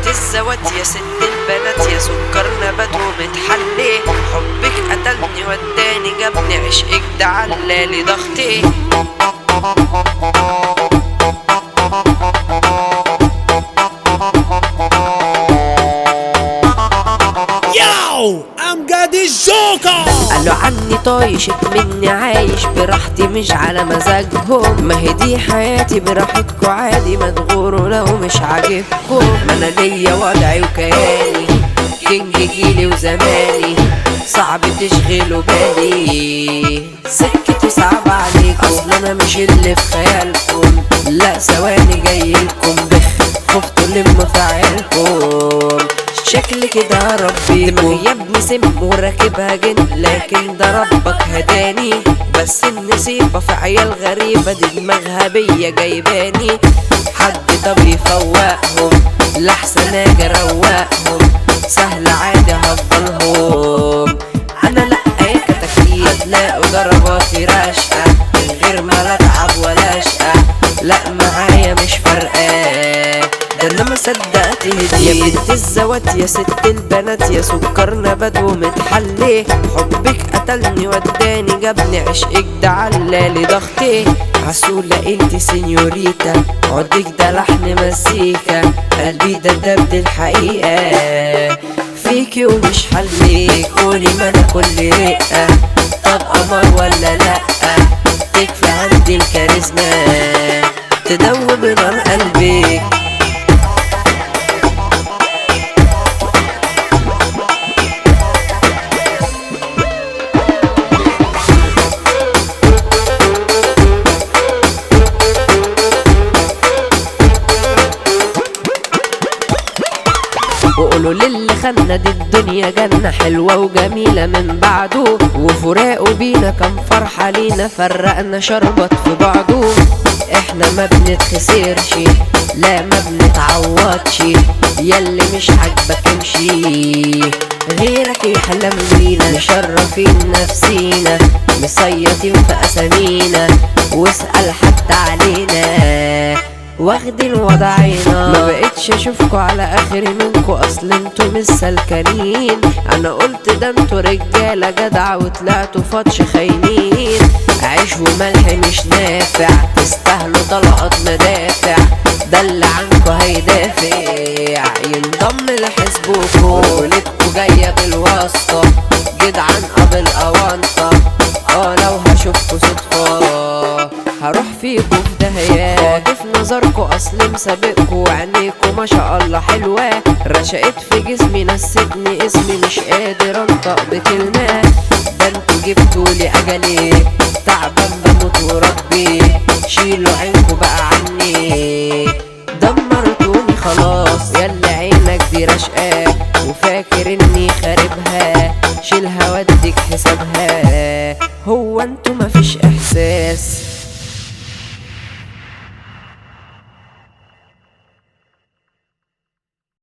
بنت الزوات يا ست البنات يا سكر نبات ومتحلي، حبك قتلني وداني جابني عشقك ده علالي ضغطي. امجد الجوكر قالوا عني طايش مني عايش براحتي مش على مزاجهم، ما هي دي حياتي براحتكوا عادي ما تغوروا لو مش عاجبكم. ما انا ليا وضعي وكياني كينج جيلي وزماني صعب تشغلوا بالي، سكتي صعب عليكم اصلا انا مش اللي في خيالكم، لا ثواني جايلكم بخ خفتوا لما فعلكم. شكل كده ربي دماغي يا ابني سم وراكبها جن، لكن ده ربك هداني بس النسيبة في عيال غريبة دي دماغها بيا جايباني. حد طب يفوقهم لحسن اجي اروقهم، سهل عادي هفضلهم انا لا اي كتاكيت هتلاقوا ضرباتي راشقة من غير ما اتعب ولا اشقى، لا معايا مش فارقة ده انا ما صدقت هديت. يا بنت الزوات يا ست البنات يا سكر نبات ومتحلي، حبك قتلني وداني جابني عشقك ده علالي ضغطي. عسولة انت سينيوريتا عودك ده لحن مزيكا، قلبي ده دبد الحقيقة فيكي ومش حليك، قولي ما انا كل رقة طب قمر ولا لأ، تكفي عندي الكاريزما تدوب نار قلبك. وقولوا للي خلنا دي الدنيا جنة حلوة وجميلة من بعده، وفراقه بينا كان فرحة لينا فرقنا شربت في بعضه. احنا ما بنتخسرش لا ما بنتعوضش، ياللي مش عاجبك امشي غيرك يحلم بينا، مشرفين نفسينا مصيطين في اسامينا واسأل حتى علينا واخدين وضعينا. ما بقتش اشوفكوا على اخري منكوا اصل انتوا مش سلكانين، انا قلت ده انتوا رجاله جدعه وطلعتوا فطش خاينين، عيش وملح مش نافع تستاهلوا طلقات مدافع، ده اللي عنكوا هيدافع ينضم لحزبكوا، ولدكوا جايه بالواسطه جدعان قبل اوانطه، لو هشوفكوا صدفه هروح فيكوا في دهيات، خاطف نظركوا اصل مسابقكوا وعينيكوا ما شاء الله حلوة، رشقت في جسمي نستني اسمي مش قادر انطق بكلمة، ده انتوا جبتولي اجلي تعبان بموت وربي شيلوا عينكوا بقى عني، دمرتوني خلاص ياللي عينك دي رشقة وفاكر اني خاربها، شيلها وديك حسابها هو انتوا مفيش احساس